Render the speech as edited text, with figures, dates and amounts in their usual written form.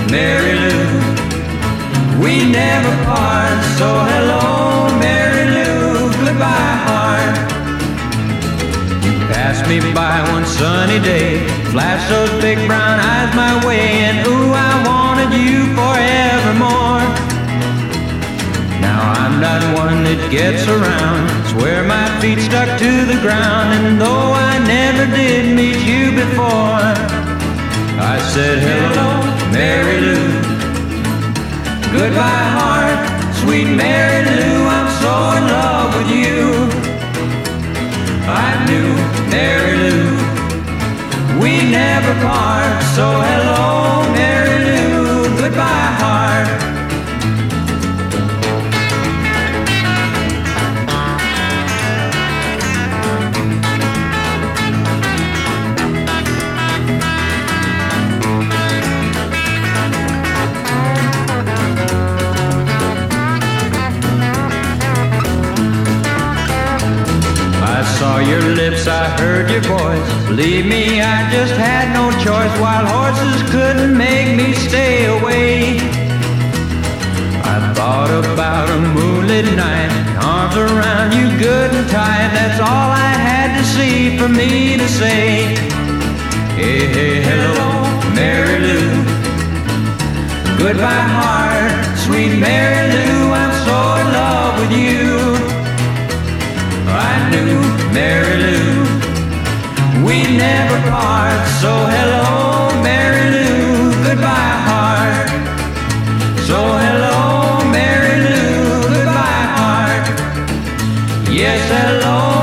Mary Lou. We never part, so hello, Mary Lou, goodbye, heart. You passed me by one sunny day, flashed those big brown eyes my way, and ooh, I wanted you forevermore. Now I'm not one that gets around, swear my feet stuck to the ground, and though I never did meet you before, I said hello, Mary Lou, goodbye, heart, sweet Mary Lou, I'm so in love with you. I knew, Mary Lou, we never part, so hello, Mary Lou, goodbye, heart. I saw your lips, I heard your voice. Believe me, I just had no choice. Wild horses couldn't make me stay away. I thought about a moonlit night, arms around you good and tight. That's all I had to see for me to say. Hey, hey, hello, Mary Lou, goodbye, heart, sweet Mary Lou, I'm so in love with you. I knew, Mary Lou, we never part, so hello, Mary Lou, goodbye, heart. So hello, Mary Lou, goodbye, heart. Yes, hello,